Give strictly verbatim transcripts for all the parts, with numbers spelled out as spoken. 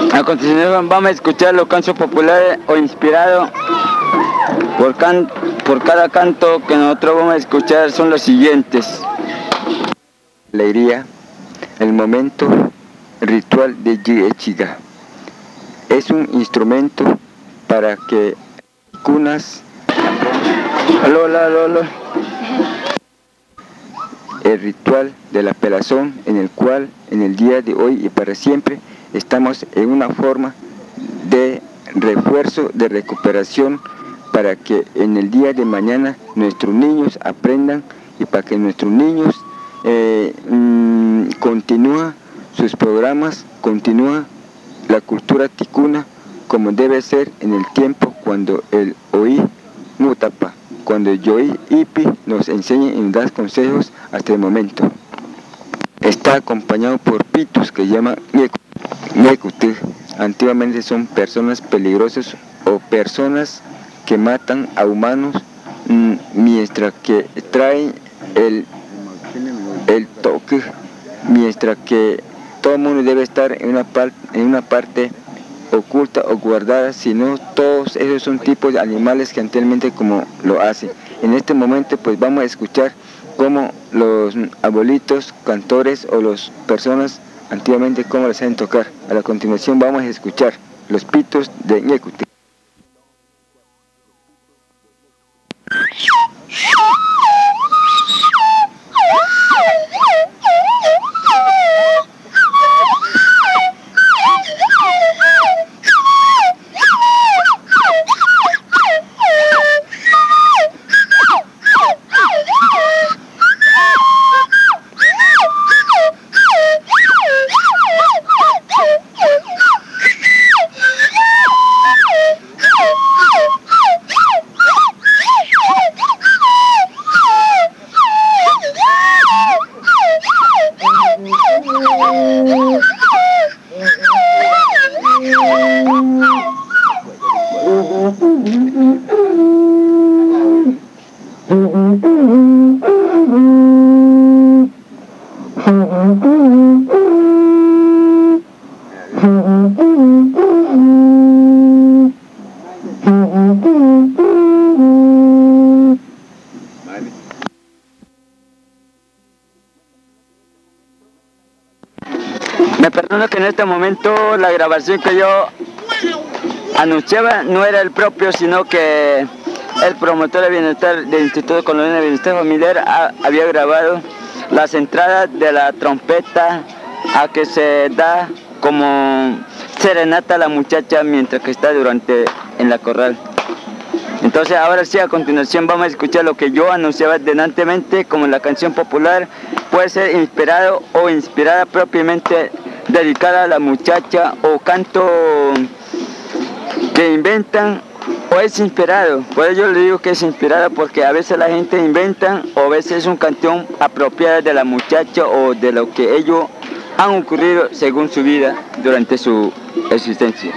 A continuación vamos a escuchar los cantos populares o inspirados por, can por cada canto que nosotros vamos a escuchar son los siguientes. Alegría, el momento ritual de Yechiga. Es un instrumento para que cunas Lola, Lola. El ritual de la pelazón en el cual en el día de hoy y para siempre estamos en una forma de refuerzo, de recuperación para que en el día de mañana nuestros niños aprendan y para que nuestros niños eh, mmm, continúen sus programas, continúa la cultura ticuna como debe ser en el tiempo cuando el oí mutapa, cuando el yoí ipi nos enseña y nos da consejos hasta el momento. Está acompañado por pitos que llaman ñecute. Antiguamente son personas peligrosas o personas que matan a humanos mmm, mientras que traen el, el toque, mientras que todo el mundo debe estar en una, par, en una parte oculta o guardada, sino todos esos son tipos de animales que anteriormente como lo hacen. En este momento pues vamos a escuchar cómo los abuelitos, cantores o las personas antiguamente cómo les hacen tocar. A la continuación vamos a escuchar los pitos de ñecute. Me perdono que en este momento la grabación que yo anunciaba no era el propio, sino que el promotor de bienestar del Instituto Colonial de Bienestar Familiar ha, había grabado las entradas de la trompeta a que se da como serenata a la muchacha mientras que está durante en la corral. Entonces ahora sí, a continuación vamos a escuchar lo que yo anunciaba delantemente como la canción popular puede ser inspirado o inspirada propiamente dedicada a la muchacha o canto que inventan o es inspirado. Por ello le digo que es inspirada porque a veces la gente inventa o a veces es una canción apropiada de la muchacha o de lo que ellos han ocurrido según su vida durante su existencia.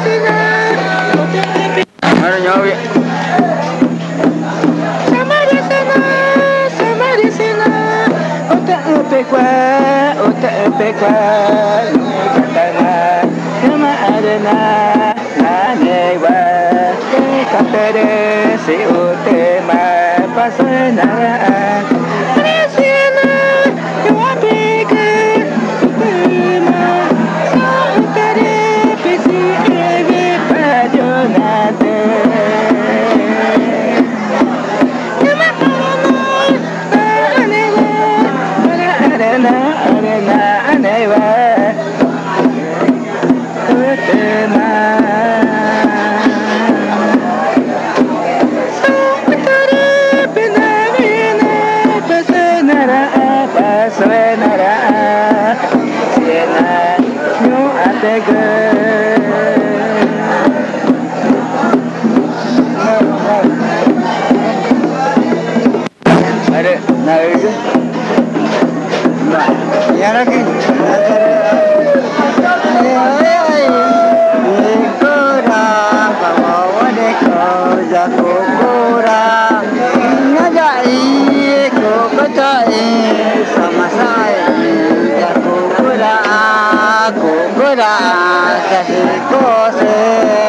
Ahora yo voy. Kasih kose